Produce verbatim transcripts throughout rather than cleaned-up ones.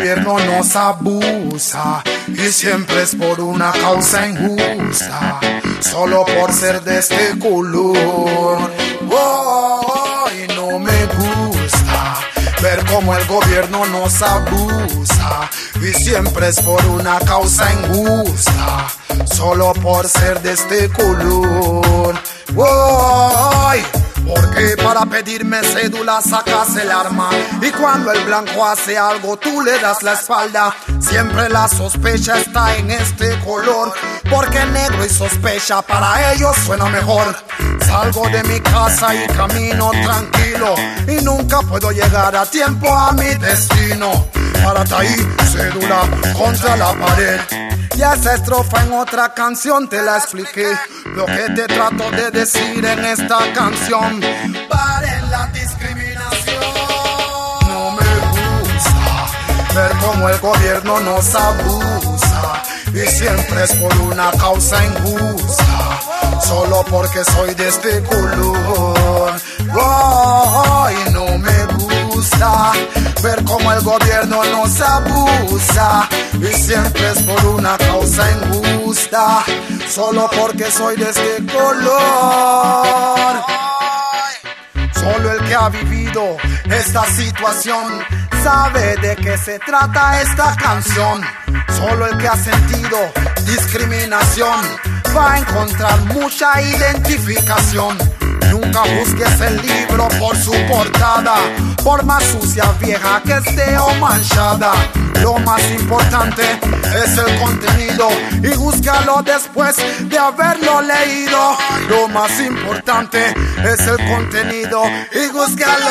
gobierno nos abusa y siempre es por una causa injusta, solo por ser de este color. Oh, y no me gusta ver cómo el gobierno nos abusa y siempre es por una causa injusta, solo por ser de este color. Oh, porque para pedirme cédula sacas el arma y cuando el blanco hace algo tú le das la espalda. Siempre la sospecha está en este color, porque negro y sospecha para ellos suena mejor. Salgo de mi casa y camino tranquilo y nunca puedo llegar a tiempo a mi destino. Párate ahí, cédula contra la pared. Y esa estrofa en otra canción te la expliqué. Lo que te trato de decir en esta canción: paren la discriminación. No me gusta ver cómo el gobierno nos abusa y siempre es por una causa injusta, solo porque soy de este color. Oh, y no me gusta ver cómo el gobierno nos abusa y siempre es por una causa injusta, solo porque soy de este color. Solo el que ha vivido esta situación sabe de qué se trata esta canción. Solo el que ha sentido discriminación va a encontrar mucha identificación. Nunca busques el libro por su portada, por más sucia, vieja que esté o manchada. Lo más importante es el contenido y búscalo después de haberlo leído. Lo más importante es el contenido y búscalo.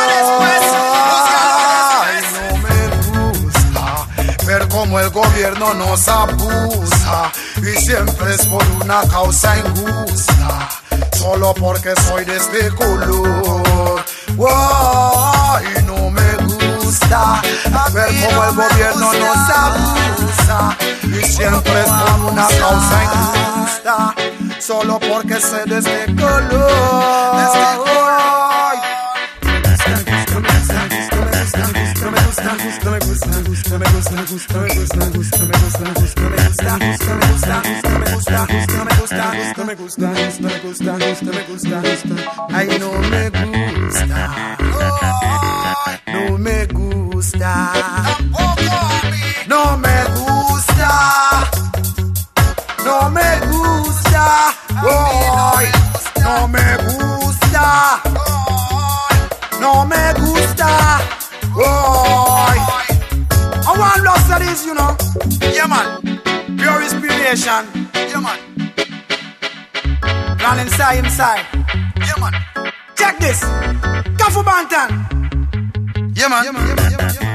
Ay, no me gusta ver cómo el gobierno nos abusa y siempre es por una causa injusta, solo porque soy de este color. Oh, y no me gusta ver cómo el gobierno nos abusa y siempre es por una causa injusta, solo porque soy de este color. No me gusta, me gusta, me gusta, me gusta, me gusta, me gusta, me gusta, me gusta, me gusta, me gusta, me gusta, me gusta, me gusta, me gusta, me gusta, me gusta, me gusta. Ay, no me gusta, no me gusta, no me gusta, no me gusta, no me gusta, no me gusta. I want lots of this, you know. Yeah, man. Pure inspiration. Yeah, man. Run inside, inside. Yeah, man. Check this. Kafu Bantan. Yeah, man. Yeah, man. Yeah, man. Yeah, man.